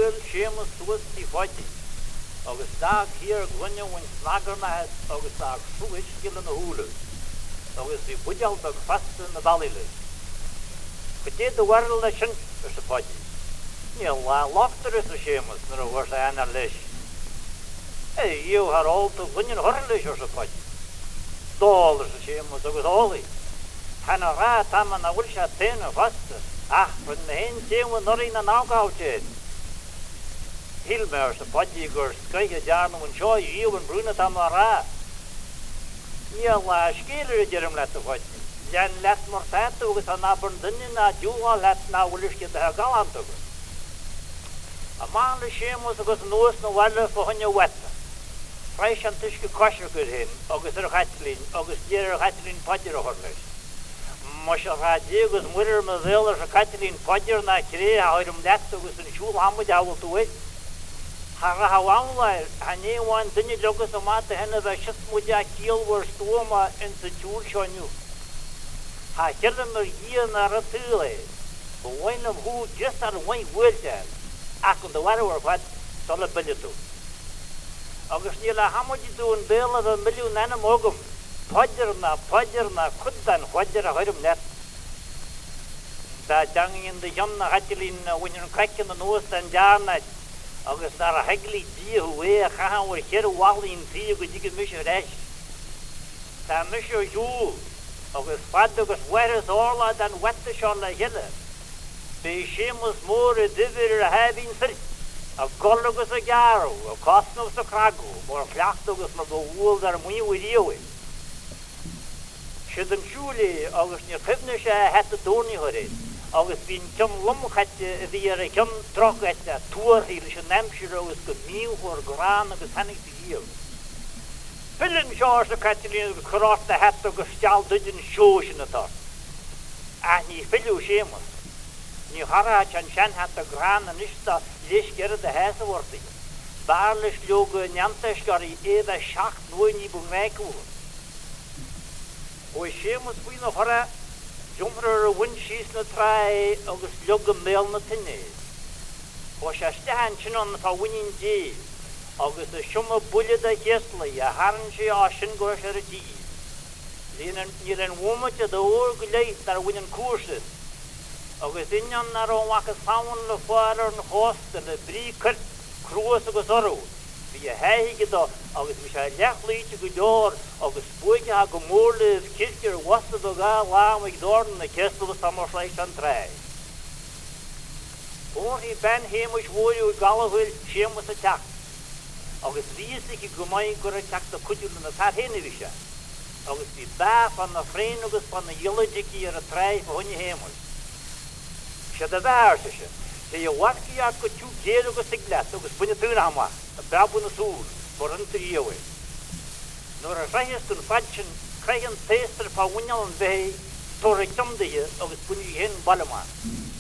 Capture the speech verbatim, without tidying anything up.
bhfuil sémas suas tí fáidí. Agus dá hir gwine win snagar na het agus dá suis gil na húla. Agus bhí budeal bag fasta na balile. Gdé de waril le sin ar sa fáidí. Níl lá lochtar is a sémas nar a bhar sa anar leis. É, íu har álta gwine hor leis ar sa fáidí. Dál ar sa sémas agus álaí. Hanna rá tamma na bhfuil se téna fasta. Ach, rydyn na hen téwa nori na nágáwtid. Hilme ar sa fáidí gur scaithe dearna an seo íu an brúna tam na rá. Níl lá scéilir a deirim leat a fáidí. Lean leat mar táta agus an abarn dunne na dúá leat na bhfuilisce a galant agus. A máan le sémas agus nuas na bhaile fa hunne weta. Freis an tuisce cosir gur hin, agus ar chatlín, agus déir ar chatlín fáidir a horleis. Mas a rádí agus muir me bhéil ar sa chatlín fáidir na cré a oirim leat agus an siúl hamid áhil tú é. Ha ra ha wamlair, ha néháin dunne legus a máta henne bheith sit muide a cíalhar stúma in sa dúr seoniu. Ha hirrim ar gían ar a túla, ba bhainam hú just ar bhain bhuiilteil, ach an da warhar fad sola bille tú. Agus níl a hamidi tú an béla a milliún enam ógam, fáidir na fáidir na chudan fáidir a hoirim net. Da dangin de jonna hatilin winir krakkin an nuas an jarnat, agus dar a hegli díu é a chahan war hér walin tí go digin mis reis. Da mis jú, agus fad agus weres orla dan wette sjón la hille. Be sémus mór a divir a hefin fyrt, a gollugus a garu, a kostnus a kragu, mor flachtagus mar go úl dar mui uríu. Siad an siúli agus ní chibne sé heta dúrni horid, agus bín cion lumchatte a bhí ar a cion trochatte a tuarí leis an nemsir agus go míl hor grán agus hannig di díl. Fillin seás a Catalín agus chorát a heta agus stial dudin sjósin a tar. A ní fillú sémas. Ní harát an sean heta grán an ista leis gerad a hésa vorti. Bár leis ljógu njantasgari éda seach nuin í bungreikúr. Og sémas búin a hora jumrar a windsís na trai agus ljógu mél na tinni. Og sé stehan sinan fa winnin dé agus a sioma bullid a hésla a haran sé á sin gos ar a dí. Níl an womit a da ór go leitt ar winnin cúrsis. Agus innan ar ó wachas fáin le fáir an hósta le brí curt cruas agus orú. Bhí a héige do agus bhí sé leachlíte go leor agus buige a go mórla circear wasta do gá lám ag dorn na cestal samar leis an trai. Bór í ben héimus bhóriú galahfuil sémas a teach. Agus vísig i go maith gur a teach a cuidiúil na tar héna bhí sé. Agus bhí báf an na fréin agus pan na iladiki ar a trai fa hunne héimus. Sé da bhar sa sé. Sé i warci at go tú géad agus siglet agus bunne túna hama, a brabu na súl, bor an tríoe. Nor a rhaes gon fadsin, craigan téistar pa wynal an bhei, tor a ciamdaige agus bunne hen balama.